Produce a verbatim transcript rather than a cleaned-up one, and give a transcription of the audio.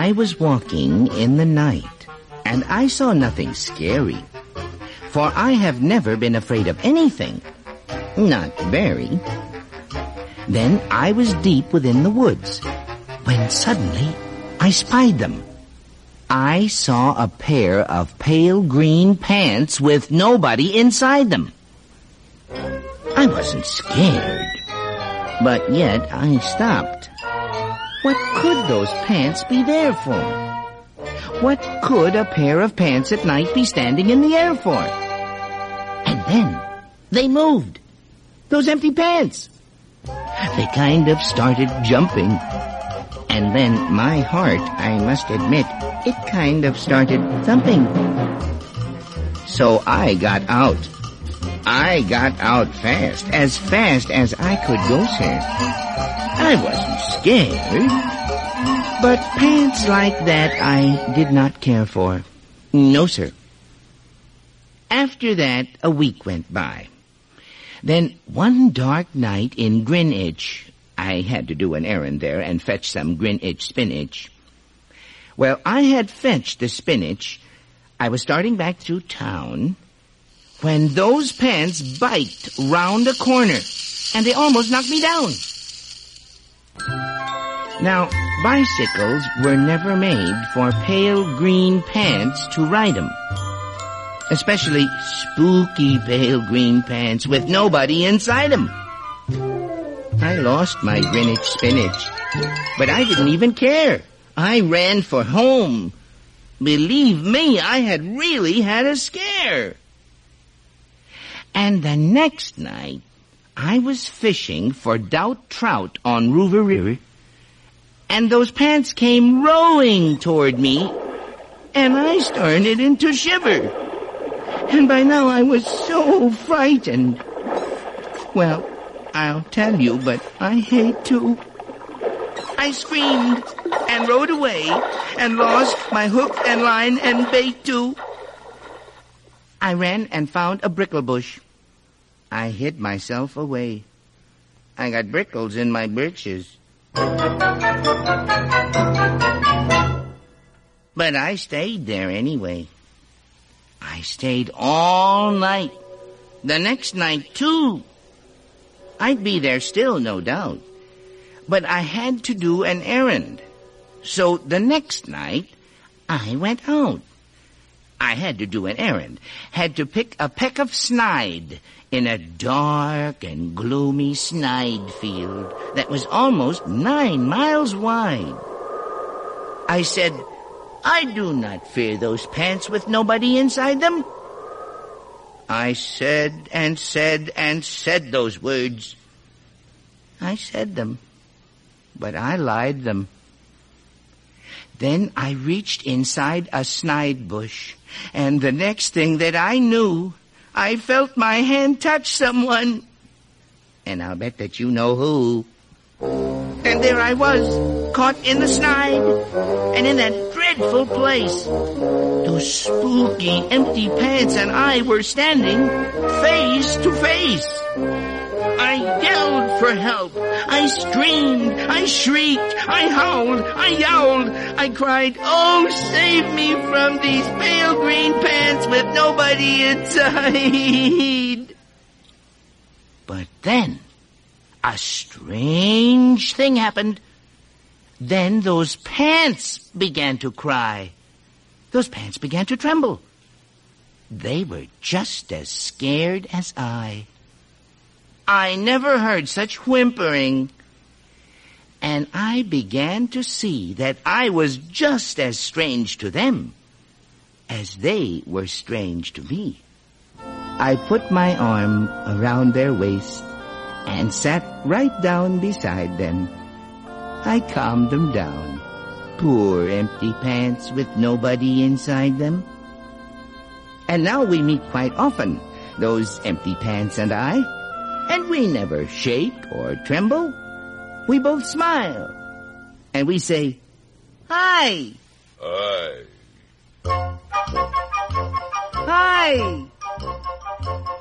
I was walking in the night, and I saw nothing scary, for I have never been afraid of anything. Not very. Then I was deep within the woods, when suddenly I spied them. I saw a pair of pale green pants with nobody inside them. I wasn't scared, but yet I stopped. What could those pants be there for? What could a pair of pants at night be standing in the air for? And then they moved. Those empty pants. They kind of started jumping. And then my heart, I must admit, it kind of started thumping. So I got out. I got out fast, as fast as I could go, sir. I wasn't scared, but pants like that I did not care for. No, sir. After that, a week went by. Then one dark night in Greenwich, I had to do an errand there and fetch some Greenwich spinach. Well, I had fetched the spinach. I was starting back through town when those pants biked round a corner, and they almost knocked me down. Now, bicycles were never made for pale green pants to ride 'em, especially spooky pale green pants with nobody inside 'em. I lost my Greenwich spinach, but I didn't even care. I ran for home. Believe me, I had really had a scare. And the next night, I was fishing for doubt trout on River River, and those pants came rowing toward me, and I started into shiver. And by now I was so frightened. Well, I'll tell you, but I hate to. I screamed and rode away and lost my hook and line and bait too. I ran and found a brickle bush. I hid myself away. I got brickles in my breeches. But I stayed there anyway. I stayed all night. The next night, too. I'd be there still, no doubt. But I had to do an errand. So the next night, I went out. I had to do an errand. Had to pick a peck of snide in a dark and gloomy snide field that was almost nine miles wide. I said, I do not fear those pants with nobody inside them. I said and said and said those words. I said them, but I lied them. Then I reached inside a snide bush, and the next thing that I knew, I felt my hand touch someone. And I'll bet that you know who. And there I was, caught in the snide, and in that dreadful place. Those spooky, empty pants and I were standing face to face. I yelled for help. I screamed. I shrieked. I howled. I yowled. I cried, oh, save me from these pale green pants with nobody inside. But then a strange thing happened. Then those pants began to cry. Those pants began to tremble. They were just as scared as I. I never heard such whimpering. And I began to see that I was just as strange to them as they were strange to me. I put my arm around their waist and sat right down beside them. I calmed them down. Poor empty pants with nobody inside them. And now we meet quite often, those empty pants and I. And we never shake or tremble. We both smile. And we say, hi. Hi. Hi.